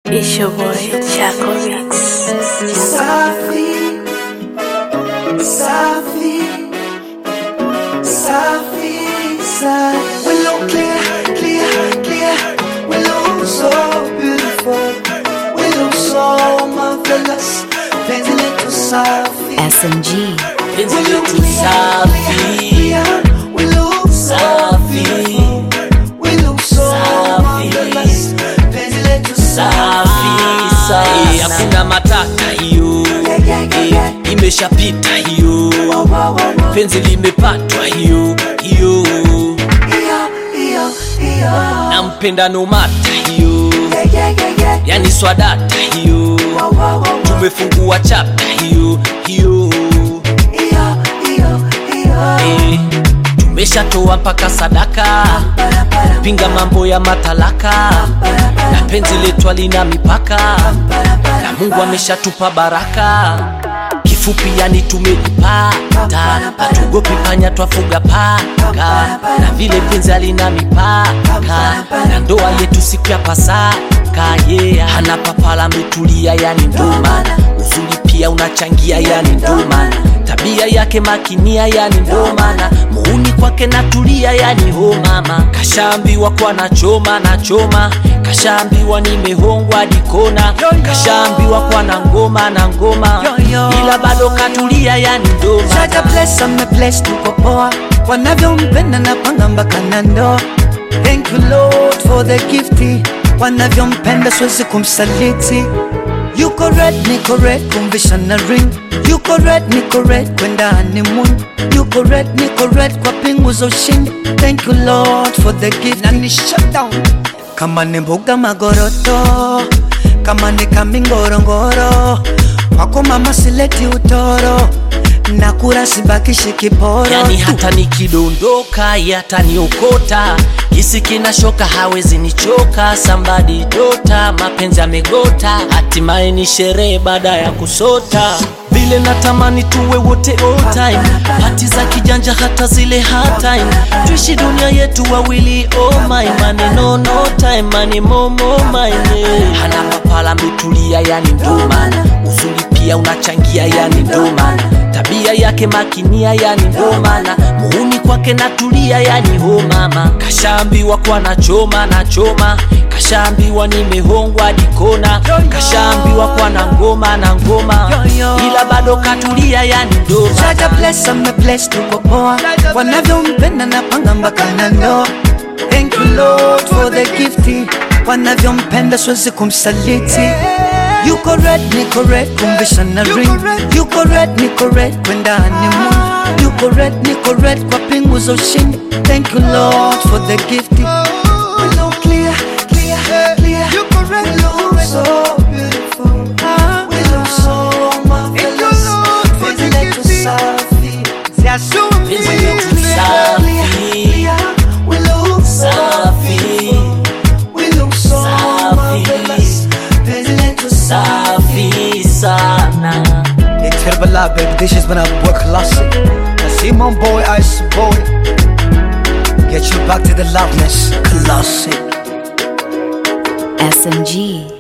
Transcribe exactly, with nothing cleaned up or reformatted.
It's your boy, Chaco Mix. Safi, Safi, Safi, Safi. We look clear, clear, clear. We look so beautiful. We look so marvelous. Penzi letu safi. S M G. Penzi letu safi. We look so beautiful. We look so marvelous. Penzi letu safi. Eh, hakuna matata hiyo, eh, imeshapita hiyo, penzi limepatwa hiyo hiyo, nampenda no mata hiyo, yani swadata hiyo, tumefungua chapta hiyo hiyo, eh, tumeshatoa mpaka sadaka, pinga mambo ya matalaka, na penzi letu lina mipaka, na Mungu ameshatupa baraka. Kifupi yani tumejipata, hatugopi panya twafuga paka, na vile penzi halina mipaka, na ndoa yetu siku ya Pasaka, yeah. Hana papala ametulia yani ndomana, uzuri pia unachangia yani ndomana, tabia yake makinia yani ndomana, muuni kwake natulia yani ho mama. Kashambiwa kwa nachoma nachoma, kashambiwa nimehongwa dikona, kashambiwa kwa na ngoma na ngoma, ila bado katulia yani ndoma. Jaja bless ame bless tuko poa, wanavyompenda na panga mpaka na ndoa. Thank you Lord for the gift, wanavyompenda siwezi kumsaliti. Yuko red niko red kumvisha na ring, yuko red niko red kwenda honeymoon, yuko red niko red kwa pingu za ushindi. Thank you Lord for the gift. Na ni shut down kama ni mboga magoroto, kama ni kamingorongoro, wako mama sileti utoro, na kura sibakishi kiporo. Yani hata nikidondoka yataniokota, kisi kinashoka hawezi nichoka, somebody dota, mapenzi amegota, hatimaye ni sherehe baada ya kusota. Vile natamani tuwe wote all time, hati za kijanja hata zile hard time, tuishi dunia yetu wawili oh my, money no no time, money more more mine. Hana papala ametulia yani ndomana, uzuri pia unachangia yani ndomana, tabia yake makinia yani ndomana, muuni kwake natulia yani ho mama. Kashambiwa kwa nachoma nachoma, kashambiwa nimehongwa dikona, kashambiwa kwa na ngoma na ngoma, ila bado katulia yani ndoma. Jaja bless ame bless tuko poa, wanavyompenda na panga mpaka na ndoa. Thank you Lord for the gift, wanavyompenda siwezi kumsaliti. Yuko red niko red kumvisha na ring, yuko red niko red kwenda honeymoon, yuko red niko red kwa pingu za ushindi. Thank you Lord for the gift. We look clear, clear, clear. We look so beautiful. We look so marvelous. Penzi letu safi. Penzi letu safi. We look so beautiful. We look so marvelous. Penzi letu safi sana. Hey, Terbala, baby, this has been a boy classic. I see my boy, Ice Boy. Get you back to the loveness, classic. S M G.